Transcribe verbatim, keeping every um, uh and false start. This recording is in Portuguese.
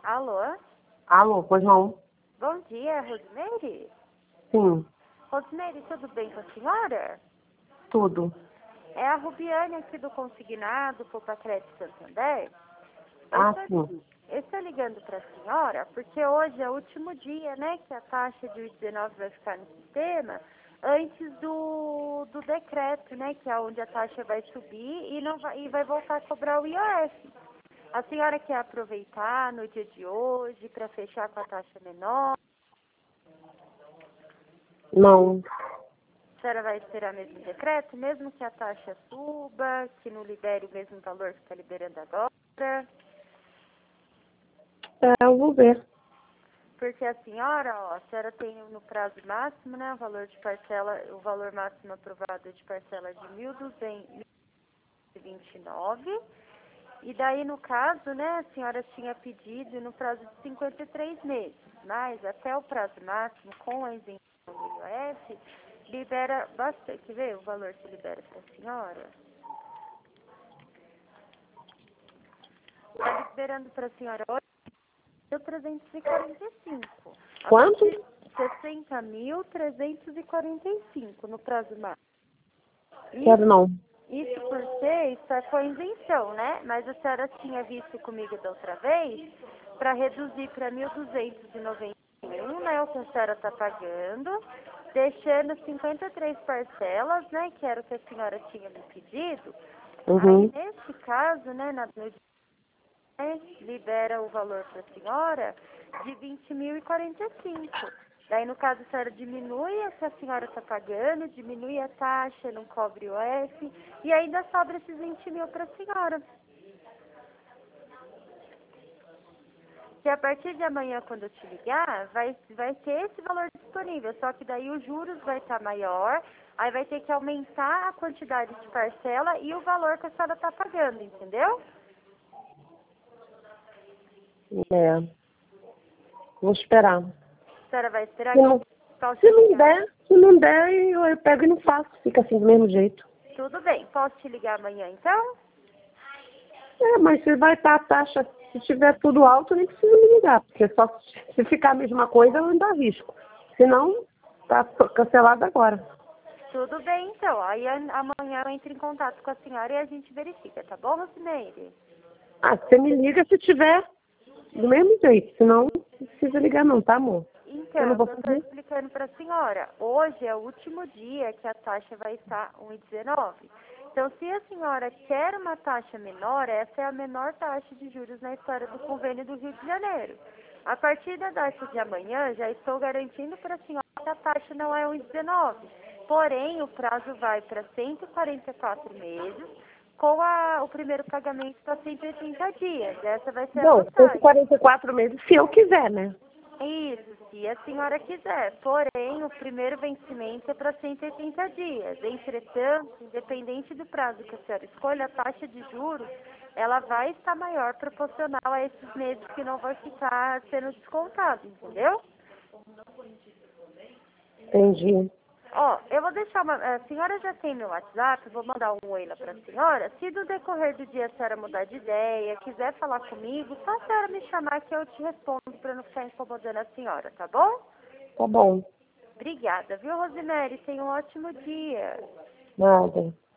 Alô? Alô, pois não? Bom dia, Rosemary? Sim, Rosemary, tudo bem com a senhora? tudo. É a Rubiane aqui do Consignado, Poupa Crédito Santander. Eu Ah, estou, sim. eu estou ligando para a senhora porque hoje é o último dia, né, que a taxa de dezenove vai ficar no sistema antes do, do decreto, né, que é onde a taxa vai subir e, não vai, e vai voltar a cobrar o I O F. A senhora quer aproveitar no dia de hoje para fechar com a taxa menor? Não. A senhora vai esperar mesmo o decreto, mesmo que a taxa suba, que não libere o mesmo valor que está liberando agora? É, eu vou ver. Porque a senhora, ó, a senhora tem no prazo máximo, né, o valor de parcela, o valor máximo aprovado de parcela de mil duzentos e vinte e nove. E daí, no caso, né, a senhora tinha pedido no prazo de cinquenta e três meses, mas até o prazo máximo, com a isenção do I O F, libera bastante. Quer ver o valor que libera para a senhora? Está liberando para a senhora hoje mil trezentos e quarenta e cinco. A Quanto? partir de sessenta mil trezentos e quarenta e cinco no prazo máximo. Quero Isso, não. isso por ser, isso é com isenção, né? Mas a senhora tinha visto comigo da outra vez para reduzir para mil duzentos e noventa e um, né? O que a senhora está pagando, deixando cinquenta e três parcelas, né? Que era o que a senhora tinha me pedido. Aí, Uhum. nesse caso, né, na, no libera o valor para a senhora de vinte mil e quarenta e cinco. Daí, no caso, a senhora diminui o que a senhora está pagando, diminui a taxa, não cobre o F, e ainda sobra esses vinte mil para a senhora. Que a partir de amanhã, quando eu te ligar, vai, vai ter esse valor disponível, só que daí os juros vai estar maior, aí vai ter que aumentar a quantidade de parcela e o valor que a senhora está pagando, entendeu? É. Vou esperar. A senhora vai esperar Se que eu não, posso se te não ligar? der, se não der, eu, eu pego e não faço. Fica assim do mesmo jeito. Tudo bem, posso te ligar amanhã então? É, mas se vai estar a taxa, se tiver tudo alto, nem precisa me ligar. Porque só se se ficar a mesma coisa, eu ainda arrisco. Se não, tá cancelado agora. Tudo bem então, aí a- amanhã eu entro em contato com a senhora e a gente verifica, tá bom, Rosimeire? Ah, você me liga se tiver do mesmo jeito. Senão, não precisa ligar não, tá, amor? Então, Eu não é o vou que eu estou fazer. explicando para a senhora. Hoje é o último dia que a taxa vai estar um vírgula dezenove. Então, se a senhora quer uma taxa menor, essa é a menor taxa de juros na história do convênio do Rio de Janeiro. A partir da data de amanhã, já estou garantindo para a senhora que a taxa não é um vírgula dezenove. Porém, o prazo vai para cento e quarenta e quatro meses, com a- o primeiro pagamento para cento e oitenta dias. Essa vai ser a Não, cento e vantagem. quarenta e quatro meses, se eu quiser, né? Isso, se a senhora quiser. Porém, o primeiro vencimento é para cento e oitenta dias. Entretanto, independente do prazo que a senhora escolha, a taxa de juros, ela vai estar maior proporcional a esses meses que não vai ficar sendo descontado, entendeu? Entendi. Ó, eu vou deixar uma... A senhora já tem meu WhatsApp, vou mandar um oi lá pra senhora. Se no decorrer do dia a senhora mudar de ideia, quiser falar comigo, só a senhora me chamar que eu te respondo pra não ficar incomodando a senhora, tá bom? Tá bom. Obrigada, viu, Rosemary? Tenha um ótimo dia. Nada.